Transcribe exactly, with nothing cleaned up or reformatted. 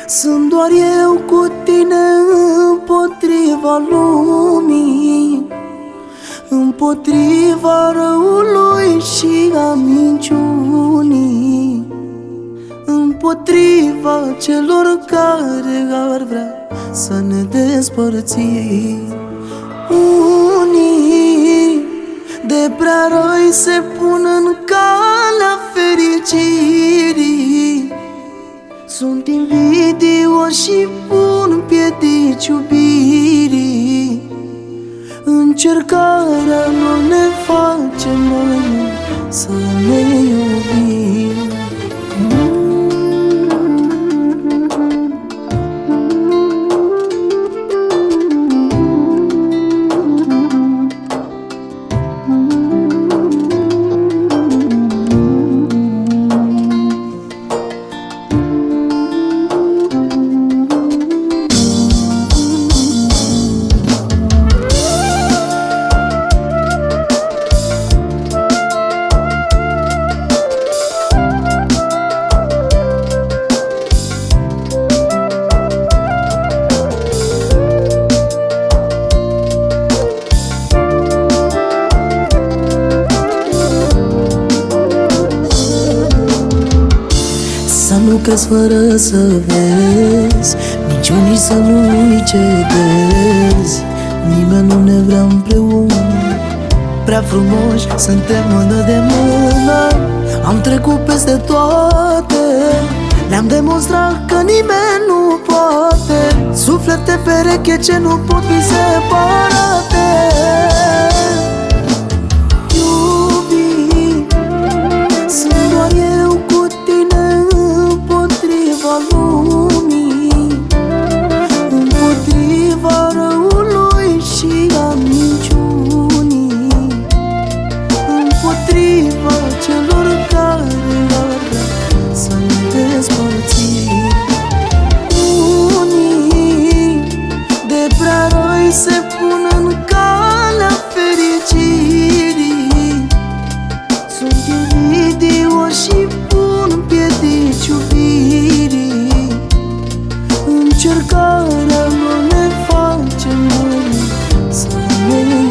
Sunt doar eu cu tine împotriva lumii, împotriva răului și a minciunii, împotriva celor care ar vrea să ne despărțim. Unii de prea răi se pun în calea fericirii, sunt invidioși și pun piedici iubirii. Încercarea nu ne face mai mult să ne iubim. Să nu crezi fără să vezi, minciunii să nu-i cedezi. Nimeni nu ne vrea împreună, prea frumoși suntem mână de mână. Am trecut peste toate, le-am demonstrat că nimeni nu poate. Suflete pereche ce nu pot fi separate. Iubi, sunt doar eu cu tine împotriva lumii, împotriva răului și a minciunii, împotriva celor care ar vrea să ne despărțim. Unii de prea răi se pun în calea fericirii, sunt invidioși și pun piedici iubirii. Încercarea nu ne face mai mult să ne